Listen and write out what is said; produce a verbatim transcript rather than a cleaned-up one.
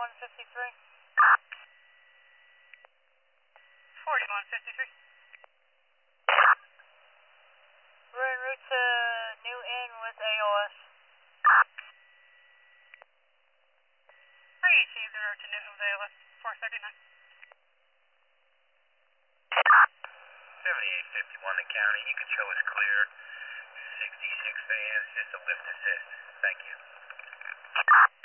forty-one fifty-three. forty-one fifty-three. We're en route to New Inn with A O S. I received en route to Newton with A O S, four thirty-nine. seventy-eight fifty-one in county, you can show us clear. sixty-six fans, just a lift assist. Thank you.